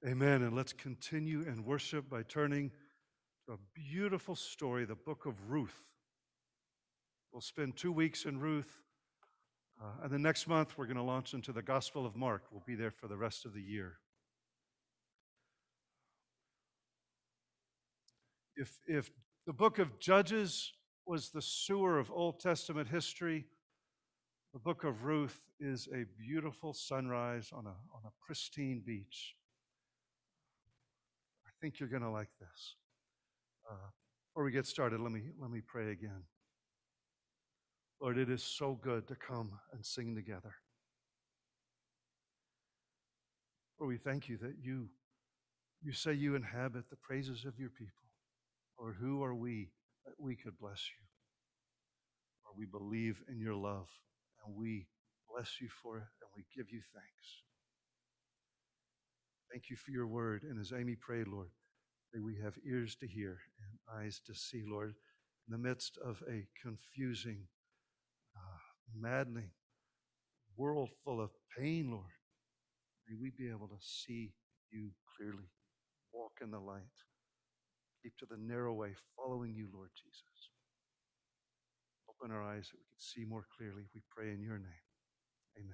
Amen. And let's continue in worship by turning to a beautiful story, the book of Ruth. We'll spend 2 weeks in Ruth, and the next month we're going to launch into the Gospel of Mark. We'll be there for the rest of the year. If the book of Judges was the sewer of Old Testament history, the book of Ruth is a beautiful sunrise on a pristine beach. I think you're going to like this. Before we get started, let me pray again. Lord, it is so good to come and sing together. Lord, we thank you that you say you inhabit the praises of your people. Lord, who are we that we could bless you? Lord, we believe in your love, and we bless you for it, and we give you thanks. Thank you for your word, and as Amy prayed, Lord, may we have ears to hear and eyes to see, Lord, in the midst of a confusing, maddening world full of pain, Lord. May we be able to see you clearly, walk in the light, keep to the narrow way, following you, Lord Jesus. Open our eyes that we can see more clearly. We pray in your name.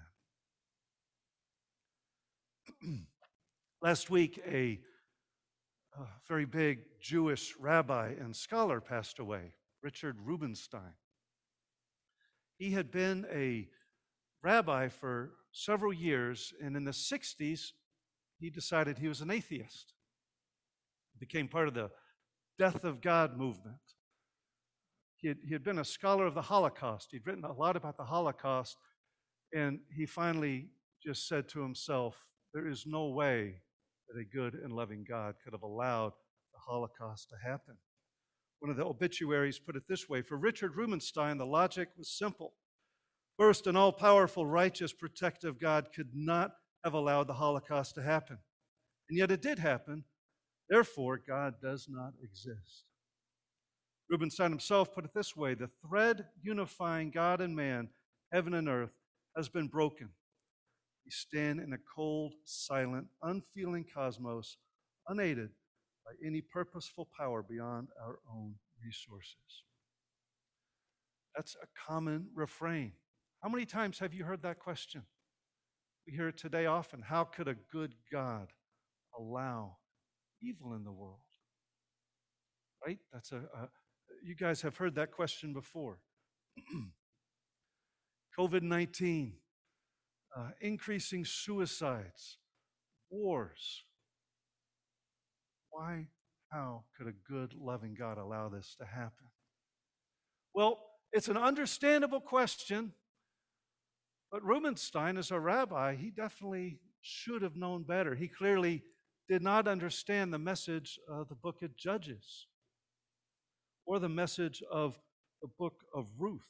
Amen. Last week, a very big Jewish rabbi and scholar passed away, Richard Rubenstein. He had been a rabbi for several years, and in the 60s, he decided he was an atheist. He became part of the Death of God movement. He had been a scholar of the Holocaust. He'd written a lot about the Holocaust, and he finally just said to himself, there is no way that a good and loving God could have allowed the Holocaust to happen. One of the obituaries put it this way: for Richard Rubenstein, the logic was simple. First, an all-powerful, righteous, protective God could not have allowed the Holocaust to happen. And yet it did happen. Therefore, God does not exist. Rubenstein himself put it this way: the thread unifying God and man, heaven and earth, has been broken. We stand in a cold, silent, unfeeling cosmos, unaided by any purposeful power beyond our own resources. That's a common refrain. How many times have you heard that question? We hear it today often. How could a good God allow evil in the world? Right? You guys have heard that question before. COVID-19, increasing suicides, wars. Why, how could a good, loving God allow this to happen? Well, it's an understandable question, but Rubenstein, as a rabbi, he definitely should have known better. He clearly did not understand the message of the book of Judges or the message of the book of Ruth.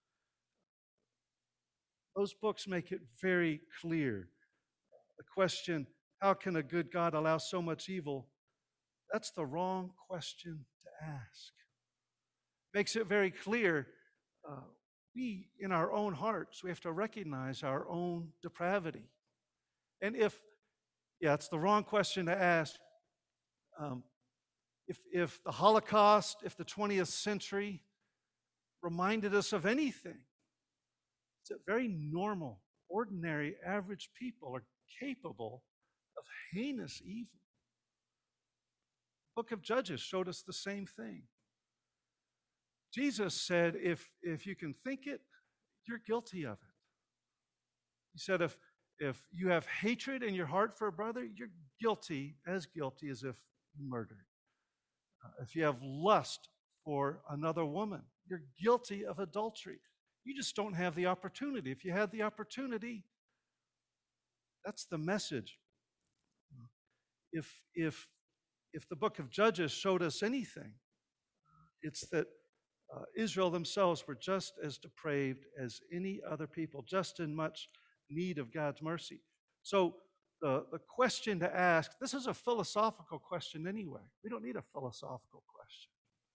Those books make it very clear. The question, how can a good God allow so much evil? That's the wrong question to ask. Makes it very clear, we, in our own hearts, we have to recognize our own depravity. And it's the wrong question to ask. If the Holocaust, if the 20th century reminded us of anything, it's that very normal, ordinary, average people are capable of heinous evil. The book of Judges showed us the same thing. Jesus said, if you can think it, you're guilty of it. He said, if you have hatred in your heart for a brother, you're guilty as if you murdered. If you have lust for another woman, you're guilty of adultery. You just don't have the opportunity. If you had the opportunity, that's the message. If the book of Judges showed us anything, it's that Israel themselves were just as depraved as any other people, just in much need of God's mercy. So the question to ask, this is a philosophical question anyway. We don't need a philosophical question.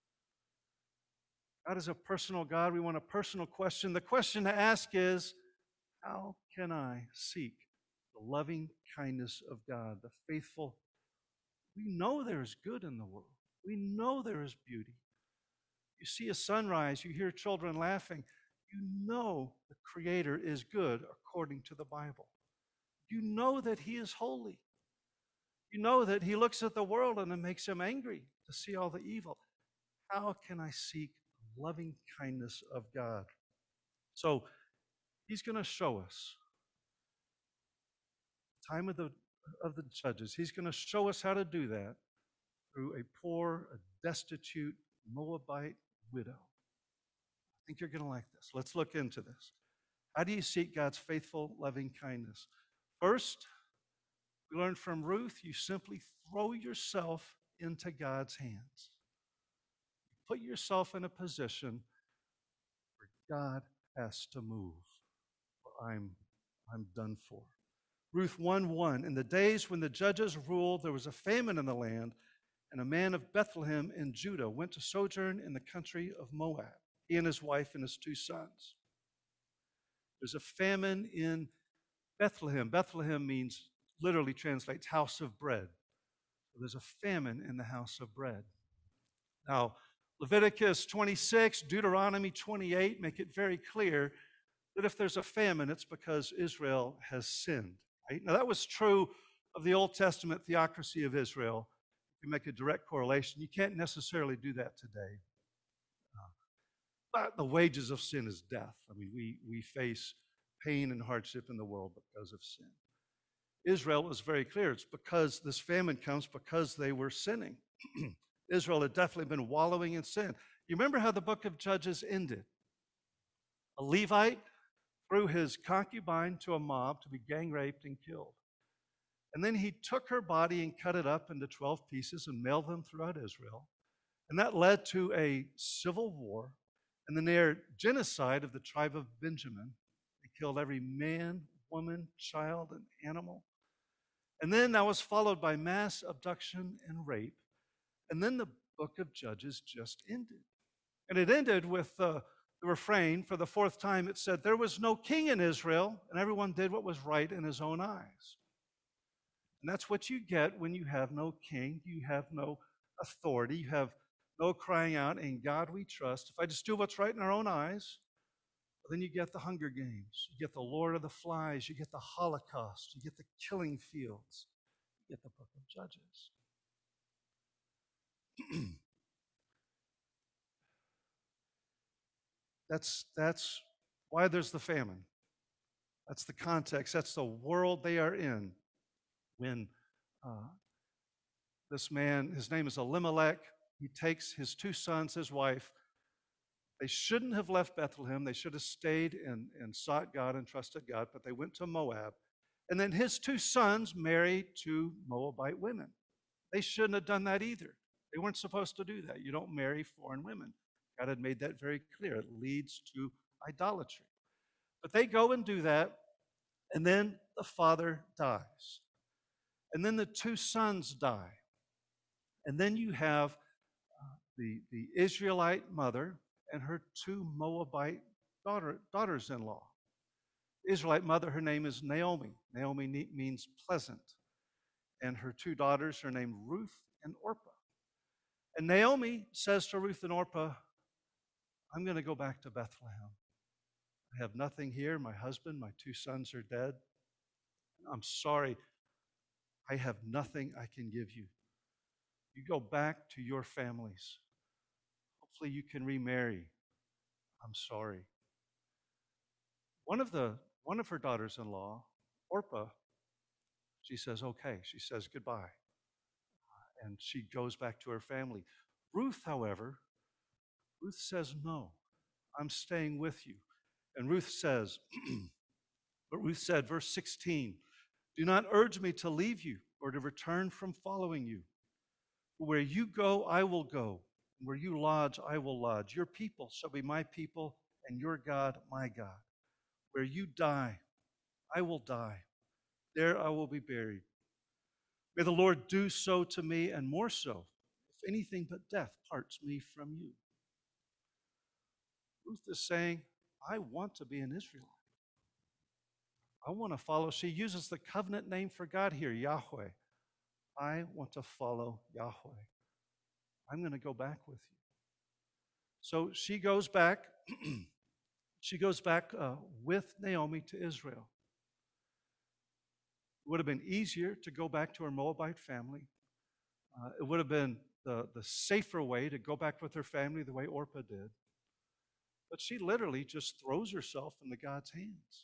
God is a personal God. We want a personal question. The question to ask is, how can I seek the loving kindness of God, the faithful We know there is good in the world. We know there is beauty. You see a sunrise, you hear children laughing. You know the Creator is good according to the Bible. You know that He is holy. You know that He looks at the world and it makes Him angry to see all the evil. How can I seek the loving kindness of God? So He's going to show us time of the judges. He's going to show us how to do that through a poor, a destitute Moabite widow. I think you're going to like this. Let's look into this. How do you seek God's faithful, loving kindness? First, we learned from Ruth, you simply throw yourself into God's hands. Put yourself in a position where God has to move, or I'm done for. Ruth 1:1, in the days when the judges ruled, there was a famine in the land, and a man of Bethlehem in Judah went to sojourn in the country of Moab, he and his wife and his 2 sons. There's a famine in Bethlehem. Bethlehem means, literally translates, house of bread. So there's a famine in the house of bread. Now, Leviticus 26, Deuteronomy 28 make it very clear that if there's a famine, it's because Israel has sinned. Right? Now, that was true of the Old Testament theocracy of Israel. You make a direct correlation. You can't necessarily do that today. But the wages of sin is death. I mean, we face pain and hardship in the world because of sin. Israel was very clear. It's because this famine comes because they were sinning. Israel had definitely been wallowing in sin. You remember how the book of Judges ended? A Levite threw his concubine to a mob to be gang raped and killed. And then he took her body and cut it up into 12 pieces and mailed them throughout Israel. And that led to a civil war and the near genocide of the tribe of Benjamin. They killed every man, woman, child, and animal. And then that was followed by mass abduction and rape. And then the book of Judges just ended. And it ended with the refrain, for the 4th time, it said, there was no king in Israel, and everyone did what was right in his own eyes. And that's what you get when you have no king, you have no authority, you have no crying out, in God we trust. If I just do what's right in our own eyes, then you get the Hunger Games, you get the Lord of the Flies, you get the Holocaust, you get the killing fields, you get the book of Judges. That's why there's the famine. That's the context. That's the world they are in when this man, his name is Elimelech, he takes his 2 sons, his wife. They shouldn't have left Bethlehem. They should have stayed and sought God and trusted God, but they went to Moab. And then his 2 sons married 2 Moabite women. They shouldn't have done that either. They weren't supposed to do that. You don't marry foreign women. God had made that very clear. It leads to idolatry. But they go and do that, and then the father dies. And then the 2 sons die. And then you have the Israelite mother and her 2 Moabite daughters-in-law. The Israelite mother, her name is Naomi. Naomi means pleasant. And her 2 daughters are named Ruth and Orpah. And Naomi says to Ruth and Orpah, I'm going to go back to Bethlehem. I have nothing here. My husband, my 2 sons are dead. I'm sorry. I have nothing I can give you. You go back to your families. Hopefully you can remarry. I'm sorry. One of her daughters-in-law, Orpah, she says, okay. She says goodbye. And she goes back to her family. Ruth, however, Ruth says, no, I'm staying with you. And Ruth says, but Ruth said, verse 16, do not urge me to leave you or to return from following you. Where you go, I will go. Where you lodge, I will lodge. Your people shall be my people, and your God, my God. Where you die, I will die. There I will be buried. May the Lord do so to me, and more so, if anything but death parts me from you. Ruth is saying, I want to be an Israelite. I want to follow. She uses the covenant name for God here, Yahweh. I want to follow Yahweh. I'm going to go back with you. So she goes back. She goes back with Naomi to Israel. It would have been easier to go back to her Moabite family. It would have been the safer way to go back with her family the way Orpah did. But she literally just throws herself into God's hands,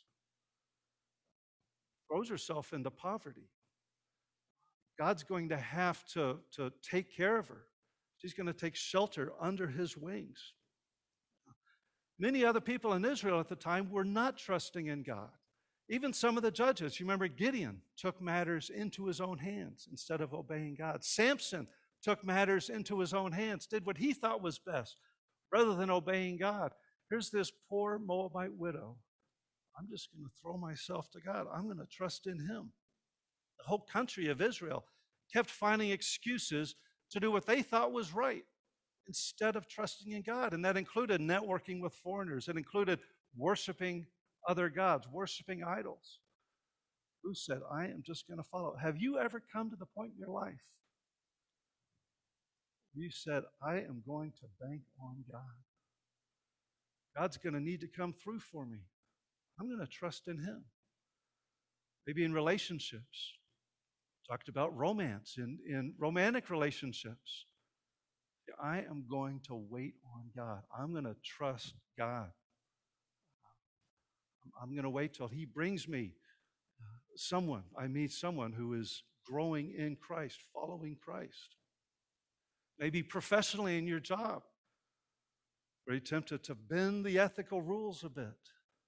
throws herself into poverty. God's going to have to take care of her. She's going to take shelter under his wings. Many other people in Israel at the time were not trusting in God. Even some of the judges, you remember Gideon took matters into his own hands instead of obeying God. Samson took matters into his own hands, did what he thought was best rather than obeying God. Here's this poor Moabite widow. I'm just going to throw myself to God. I'm going to trust in him. The whole country of Israel kept finding excuses to do what they thought was right instead of trusting in God. And that included networking with foreigners. It included worshiping other gods, worshiping idols. Ruth said, I am just going to follow. Have you ever come to the point in your life where you said, I am going to bank on God? God's going to need to come through for me. I'm going to trust in him. Maybe in relationships. Talked about romance, in romantic relationships. I am going to wait on God. I'm going to trust God. I'm going to wait till he brings me someone. I meet someone who is growing in Christ, following Christ. Maybe professionally in your job. Very tempted to bend the ethical rules a bit,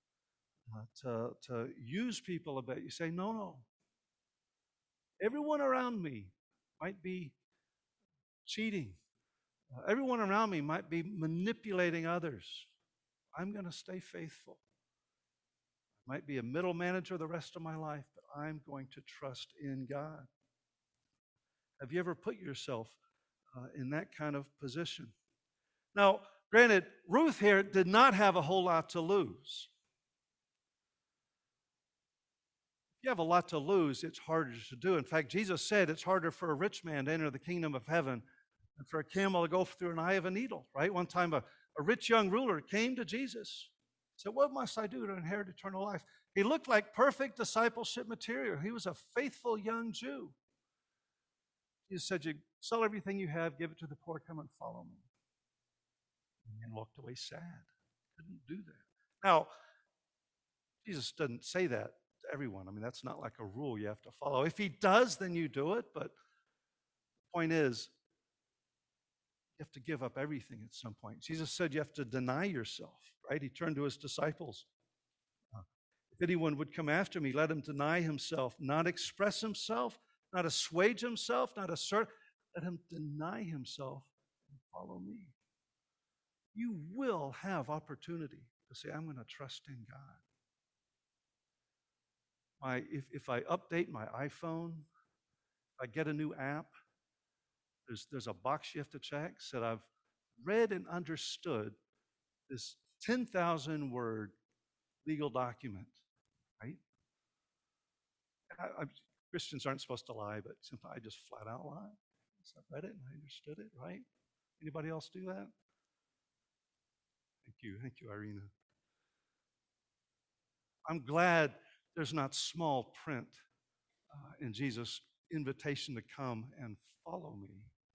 to use people a bit. You say, no. Everyone around me might be cheating. Everyone around me might be manipulating others. I'm going to stay faithful. I might be a middle manager the rest of my life, but I'm going to trust in God. Have you ever put yourself in that kind of position? Now, granted, Ruth here did not have a whole lot to lose. If you have a lot to lose, it's harder to do. In fact, Jesus said it's harder for a rich man to enter the kingdom of heaven than for a camel to go through an eye of a needle, right? One time a rich young ruler came to Jesus. Said, what must I do to inherit eternal life? He looked like perfect discipleship material. He was a faithful young Jew. Jesus said, you sell everything you have, give it to the poor, come and follow me. And walked away sad. Couldn't do that. Now, Jesus doesn't say that to everyone. I mean, that's not like a rule you have to follow. If he does, then you do it. But the point is, you have to give up everything at some point. Jesus said you have to deny yourself, right? He turned to his disciples. If anyone would come after me, let him deny himself, not express himself, not assuage himself, not assert. Let him deny himself and follow me. You will have opportunity to say, I'm going to trust in God. If I update my iPhone, if I get a new app, there's a box you have to check. Said I've read and understood this 10,000 word legal document, right? Christians aren't supposed to lie, but sometimes I just flat out lie. So I read it and I understood it, right? Anybody else do that? Thank you, Irina. I'm glad there's not small print in Jesus' invitation to come and follow me.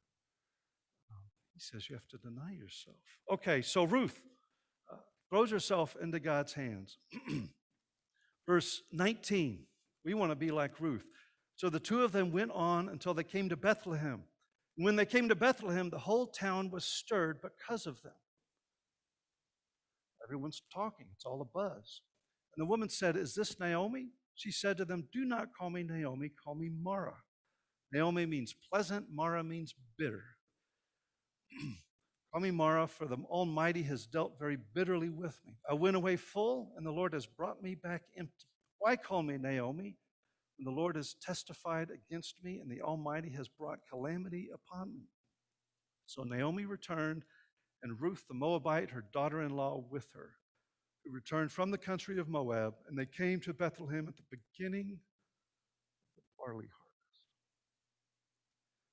He says you have to deny yourself. Okay, so Ruth throws herself into God's hands. Verse 19, we want to be like Ruth. So the two of them went on until they came to Bethlehem. When they came to Bethlehem, the whole town was stirred because of them. Everyone's talking. It's all a buzz. And the woman said, is this Naomi? She said to them, do not call me Naomi, call me Mara. Naomi means pleasant, Mara means bitter. Call me Mara, for the Almighty has dealt very bitterly with me. I went away full, and the Lord has brought me back empty. Why call me Naomi, when the Lord has testified against me, and the Almighty has brought calamity upon me? So Naomi returned, and Ruth the Moabite, her daughter-in-law, with her, who returned from the country of Moab, and they came to Bethlehem at the beginning of the barley harvest.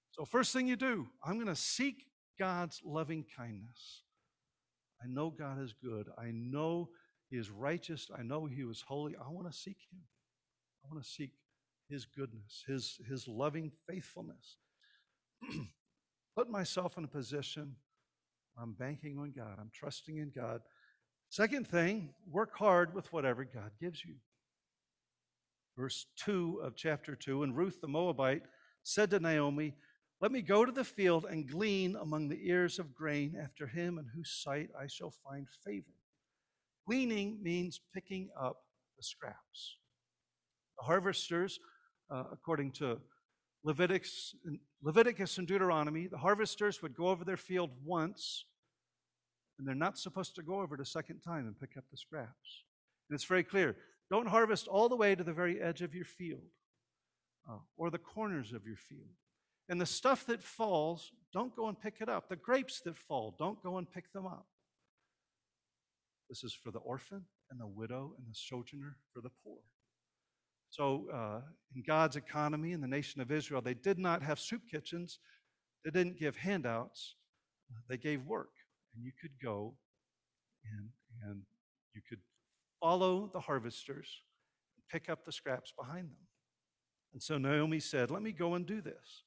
So first thing you do, I'm going to seek God's loving kindness. I know God is good. I know He is righteous. I know He was holy. I want to seek Him. I want to seek His goodness, His loving faithfulness. Put myself in a position where I'm banking on God. I'm trusting in God. Second thing, work hard with whatever God gives you. Verse 2 of chapter 2, and Ruth the Moabite said to Naomi, let me go to the field and glean among the ears of grain after him in whose sight I shall find favor. Gleaning means picking up the scraps. The harvesters, according to Leviticus and Deuteronomy, the harvesters would go over their field once, and they're not supposed to go over it a second time and pick up the scraps. And it's very clear. Don't harvest all the way to the very edge of your field or the corners of your field. And the stuff that falls, don't go and pick it up. The grapes that fall, don't go and pick them up. This is for the orphan and the widow and the sojourner, for the poor. So in God's economy, in the nation of Israel, they did not have soup kitchens. They didn't give handouts. They gave work. And you could go and you could follow the harvesters and pick up the scraps behind them. And so Naomi said, let me go and do this.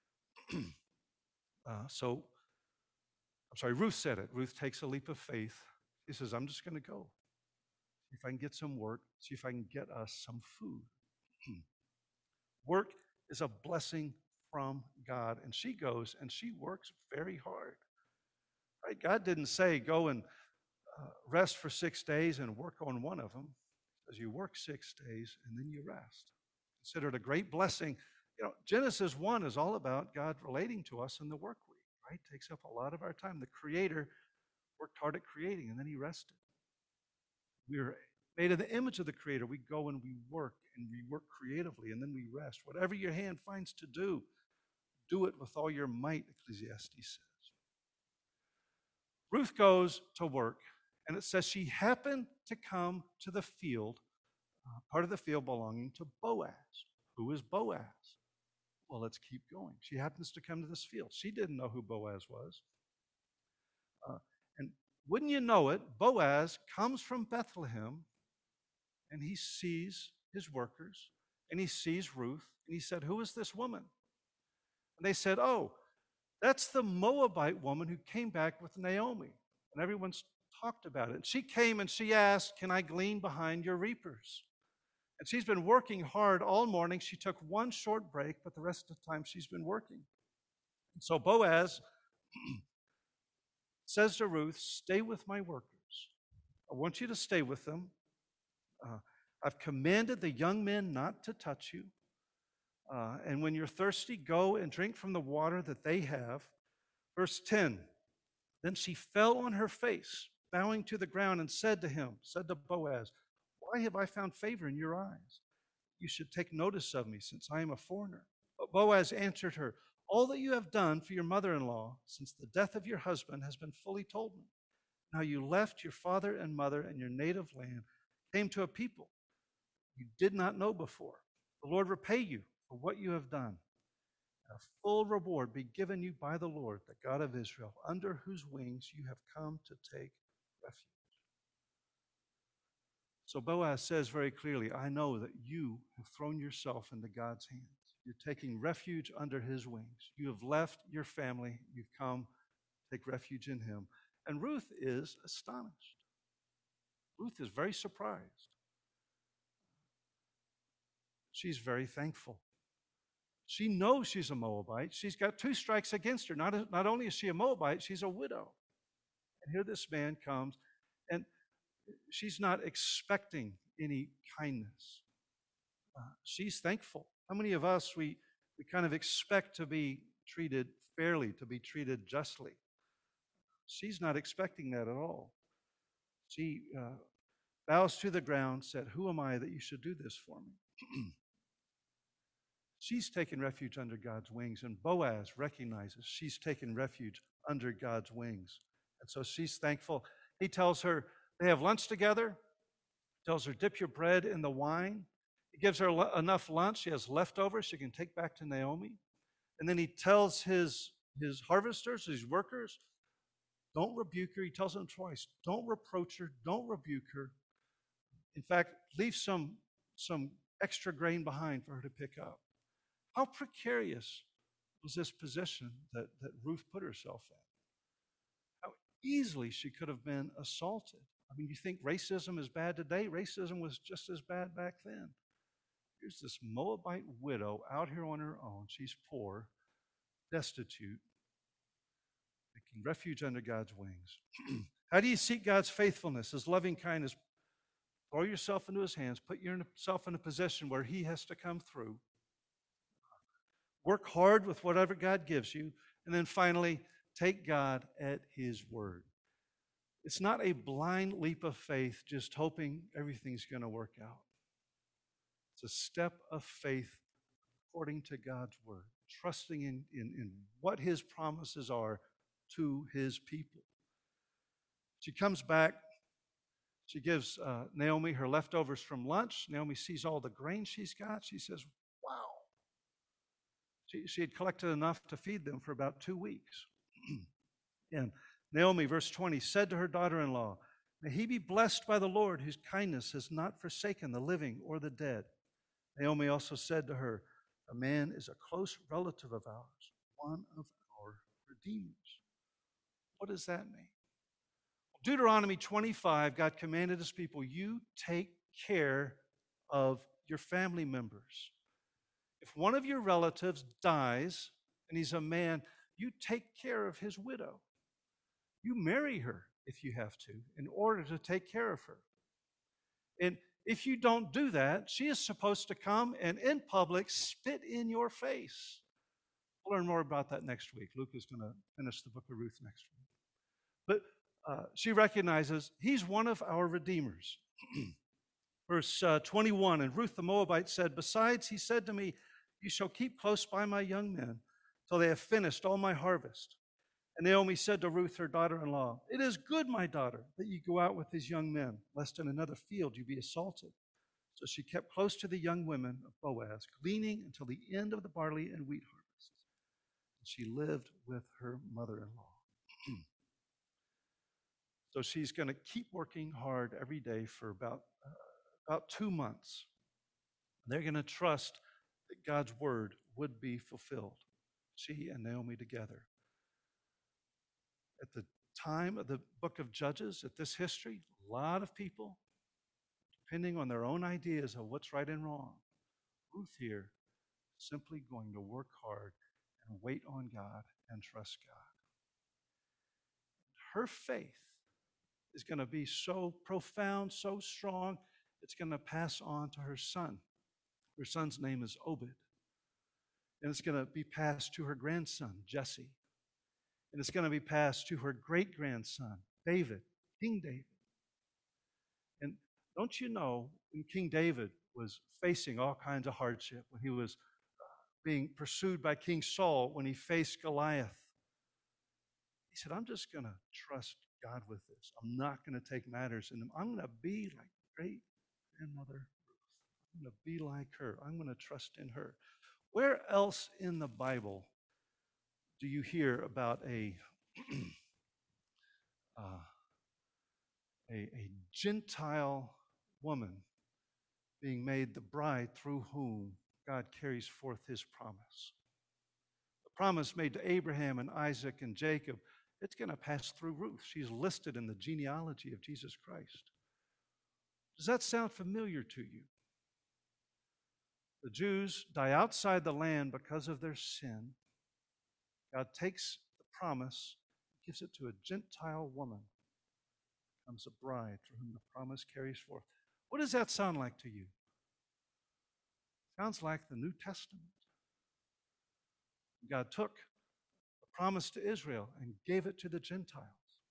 Ruth said it. Ruth takes a leap of faith. She says, I'm just going to go. See if I can get some work. See if I can get us some food. Work is a blessing from God. And she goes and she works very hard. Right? God didn't say go and rest for 6 days and work on one of them. He says you work 6 days and then you rest. Consider it a great blessing. You know, Genesis 1 is all about God relating to us in the work week, right? It takes up a lot of our time. The Creator worked hard at creating, and then He rested. We are made in the image of the Creator. We go and we work creatively, and then we rest. Whatever your hand finds to do, do it with all your might, Ecclesiastes says. Ruth goes to work, and it says she happened to come to the field, part of the field belonging to Boaz. Who is Boaz? Well, let's keep going. She happens to come to this field. She didn't know who Boaz was. And wouldn't you know it, Boaz comes from Bethlehem, and he sees his workers, and he sees Ruth, and he said, who is this woman? And they said, oh, that's the Moabite woman who came back with Naomi. And everyone's talked about it. And she came and she asked, can I glean behind your reapers? And she's been working hard all morning. She took one short break, but the rest of the time she's been working. And so Boaz says to Ruth, stay with my workers. I want you to stay with them. I've commanded the young men not to touch you. And when you're thirsty, go and drink from the water that they have. Verse 10, then she fell on her face, bowing to the ground, and said to Boaz, why have I found favor in your eyes? You should take notice of me, since I am a foreigner. But Boaz answered her, all that you have done for your mother-in-law since the death of your husband has been fully told me. Now you left your father and mother and your native land, came to a people you did not know before. The Lord repay you for what you have done. A full reward be given you by the Lord, the God of Israel, under whose wings you have come to take refuge. So Boaz says very clearly, I know that you have thrown yourself into God's hands. You're taking refuge under His wings. You have left your family. You've come to take refuge in Him. And Ruth is astonished. Ruth is very surprised. She's very thankful. She knows she's a Moabite. She's got 2 strikes against her. Not only is she a Moabite, she's a widow. And here this man comes, and she's not expecting any kindness. She's thankful. How many of us, we kind of expect to be treated fairly, to be treated justly? She's not expecting that at all. She bows to the ground, said, who am I that you should do this for me? She's taken refuge under God's wings, and Boaz recognizes she's taken refuge under God's wings. And so she's thankful. He tells her they have lunch together, tells her, dip your bread in the wine. He gives her enough lunch. She has leftovers she can take back to Naomi. And then he tells his harvesters, his workers, don't rebuke her. He tells them twice, don't reproach her, don't rebuke her. In fact, leave some extra grain behind for her to pick up. How precarious was this position that Ruth put herself in? How easily she could have been assaulted. I mean, you think racism is bad today? Racism was just as bad back then. Here's this Moabite widow out here on her own. She's poor, destitute, taking refuge under God's wings. How do you seek God's faithfulness, His loving kindness? Throw yourself into His hands. Put yourself in a position where He has to come through. Work hard with whatever God gives you. And then finally, take God at His word. It's not a blind leap of faith just hoping everything's going to work out. It's a step of faith according to God's word, trusting in what His promises are to His people. She comes back. She gives Naomi her leftovers from lunch. Naomi sees all the grain she's got. She says, wow. She had collected enough to feed them for about 2 weeks. And Naomi, verse 20, said to her daughter-in-law, may he be blessed by the Lord, whose kindness has not forsaken the living or the dead. Naomi also said to her, a man is a close relative of ours, one of our redeemers. What does that mean? Deuteronomy 25, God commanded His people, you take care of your family members. If one of your relatives dies and he's a man, you take care of his widow. You marry her if you have to in order to take care of her. And if you don't do that, she is supposed to come and in public spit in your face. We'll learn more about that next week. Luke is going to finish the book of Ruth next week. But she recognizes he's one of our redeemers. Verse 21, and Ruth the Moabite said, besides, he said to me, you shall keep close by my young men till they have finished all my harvest. And Naomi said to Ruth, her daughter-in-law, it is good, my daughter, that you go out with these young men, lest in another field you be assaulted. So she kept close to the young women of Boaz, gleaning until the end of the barley and wheat harvest. And she lived with her mother-in-law. So she's going to keep working hard every day for about 2 months. They're going to trust that God's word would be fulfilled. She and Naomi together. At the time of the book of Judges, at this history, a lot of people, depending on their own ideas of what's right and wrong, Ruth here simply going to work hard and wait on God and trust God. Her faith is going to be so profound, so strong, it's going to pass on to her son. Her son's name is Obed. And it's going to be passed to her grandson, Jesse. And it's going to be passed to her great-grandson, David, King David. And don't you know, when King David was facing all kinds of hardship, when he was being pursued by King Saul, when he faced Goliath, he said, I'm just going to trust God with this. I'm not going to take matters in them. I'm going to be like great-grandmother Ruth. I'm going to be like her. I'm going to trust in her. Where else in the Bible do you hear about a Gentile woman being made the bride through whom God carries forth His promise? The promise made to Abraham and Isaac and Jacob, it's going to pass through Ruth. She's listed in the genealogy of Jesus Christ. Does that sound familiar to you? The Jews die outside the land because of their sin. God takes the promise, gives it to a Gentile woman, becomes a bride through whom the promise carries forth. What does that sound like to you? Sounds like the New Testament. God took the promise to Israel and gave it to the Gentiles.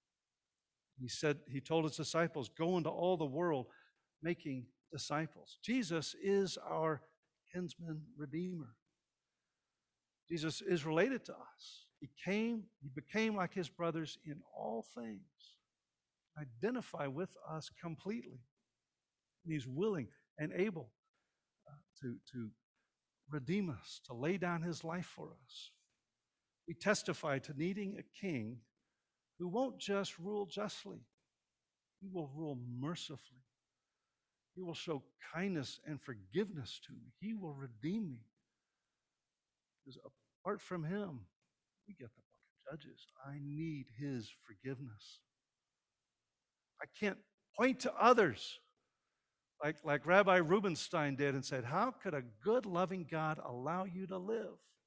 He told His disciples, go into all the world making disciples. Jesus is our kinsman redeemer. Jesus is related to us. He became like His brothers in all things, identify with us completely. And He's willing and able to redeem us, to lay down his life for us. We testify to needing a king who won't just rule justly, he will rule mercifully. He will show kindness and forgiveness to me. He will redeem me. Because apart from him, we get the book of Judges. I need his forgiveness. I can't point to others like Rabbi Rubenstein did and said, how could a good, loving God allow you to live?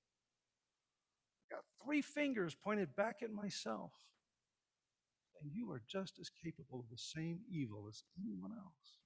I got 3 fingers pointed back at myself. And you are just as capable of the same evil as anyone else.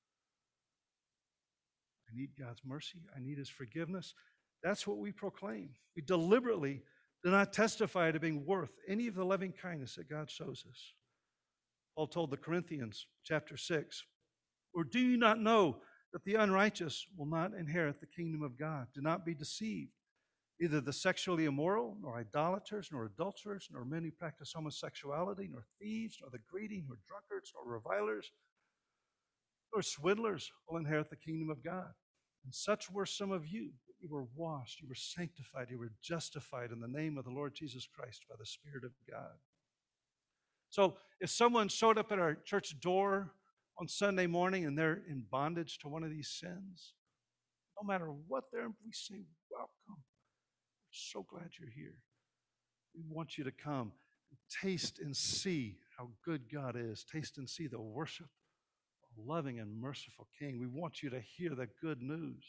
I need God's mercy. I need his forgiveness. That's what we proclaim. We deliberately do not testify to being worth any of the loving kindness that God shows us. Paul told the Corinthians, chapter 6, or do you not know that the unrighteous will not inherit the kingdom of God? Do not be deceived. Neither the sexually immoral, nor idolaters, nor adulterers, nor men who practice homosexuality, nor thieves, nor the greedy, nor drunkards, nor revilers, nor swindlers will inherit the kingdom of God. And such were some of you. You were washed, you were sanctified, you were justified in the name of the Lord Jesus Christ by the Spirit of God. So if someone showed up at our church door on Sunday morning and they're in bondage to one of these sins, no matter what they're, we say, welcome. We're so glad you're here. We want you to come and taste and see how good God is. Taste and see the worship of a loving and merciful King. We want you to hear the good news.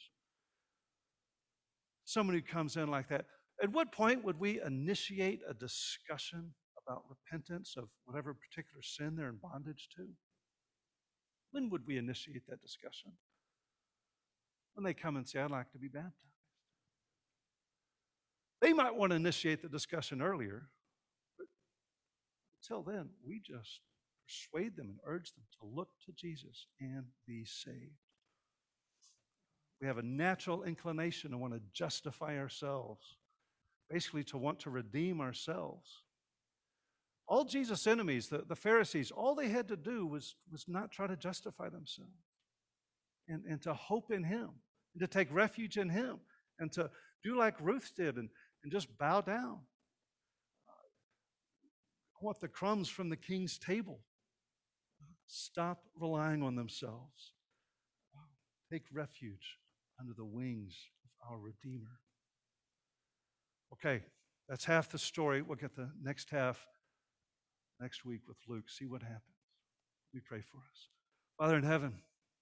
Someone who comes in like that, at what point would we initiate a discussion about repentance of whatever particular sin they're in bondage to? When would we initiate that discussion? When they come and say, I'd like to be baptized. They might want to initiate the discussion earlier, but until then, we just persuade them and urge them to look to Jesus and be saved. We have a natural inclination to want to justify ourselves, basically to want to redeem ourselves. All Jesus' enemies, the Pharisees, all they had to do was not try to justify themselves and to hope in him, and to take refuge in him, and to do like Ruth did and just bow down. I want the crumbs from the king's table. Stop relying on themselves. Take refuge under the wings of our Redeemer. Okay, that's half the story. We'll get the next half next week with Luke. See what happens. We pray for us. Father in heaven,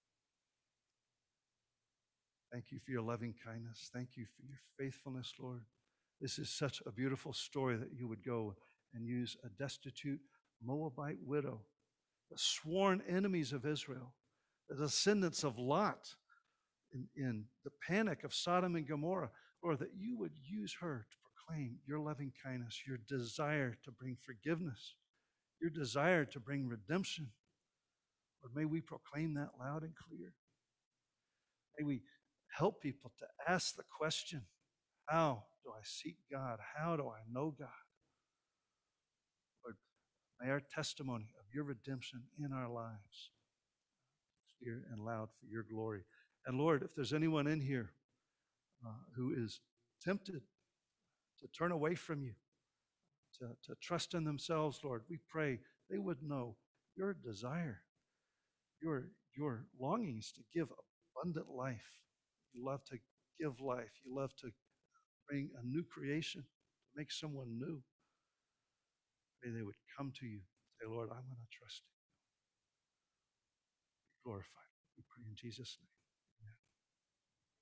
thank you for your loving kindness. Thank you for your faithfulness, Lord. This is such a beautiful story that you would go and use a destitute Moabite widow, the sworn enemies of Israel, the descendants of Lot in the panic of Sodom and Gomorrah, Lord, that you would use her to proclaim your loving kindness, your desire to bring forgiveness, your desire to bring redemption. Lord, may we proclaim that loud and clear. May we help people to ask the question, how do I seek God? How do I know God? Lord, may our testimony of your redemption in our lives be clear and loud for your glory. And Lord, if there's anyone in here who is tempted to turn away from you, to trust in themselves, Lord, we pray they would know your desire, your longings to give abundant life. You love to give life. You love to bring a new creation, to make someone new. May they would come to you, say, Lord, I'm going to trust you. Be glorified. We pray in Jesus' name.